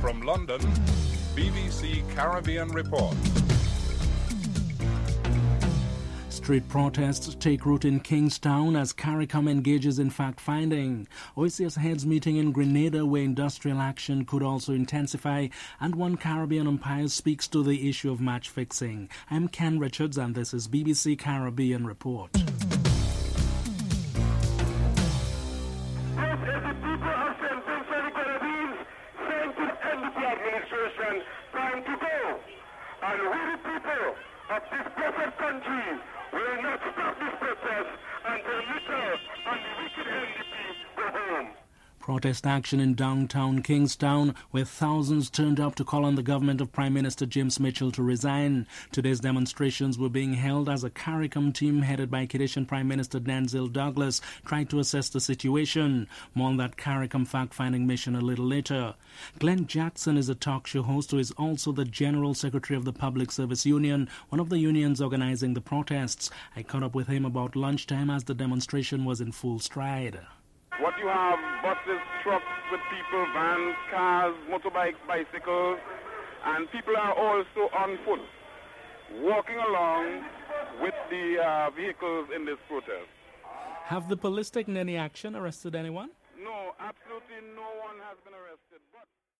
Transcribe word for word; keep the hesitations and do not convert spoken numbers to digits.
From London, B B C Caribbean Report. Street protests take root in Kingstown as CARICOM engages in fact-finding. O A C S heads meeting in Grenada where industrial action could also intensify, and one Caribbean umpire speaks to the issue of match fixing. I'm Ken Richards and this is B B C Caribbean Report. This is the people of Saint Vincent and the Grenadines saying to the end of the administration, time to go. And we the people of this blessed country will not stop this protest until Mitchell and the wicked N D P go home. Protest action in downtown Kingstown, where thousands turned up to call on the government of Prime Minister James Mitchell to resign. Today's demonstrations were being held as a CARICOM team headed by Haitian Prime Minister Denzil Douglas tried to assess the situation. More on that CARICOM fact-finding mission a little later. Glenn Jackson is a talk show host who is also the General Secretary of the Public Service Union, one of the unions organizing the protests. I caught up with him about lunchtime as the demonstration was in full stride. What you have, buses, trucks with people, vans, cars, motorbikes, bicycles, and people are also on foot, walking along with the uh, vehicles in this protest. Have the police taken any action, arrested anyone? No, absolutely no one has been arrested. But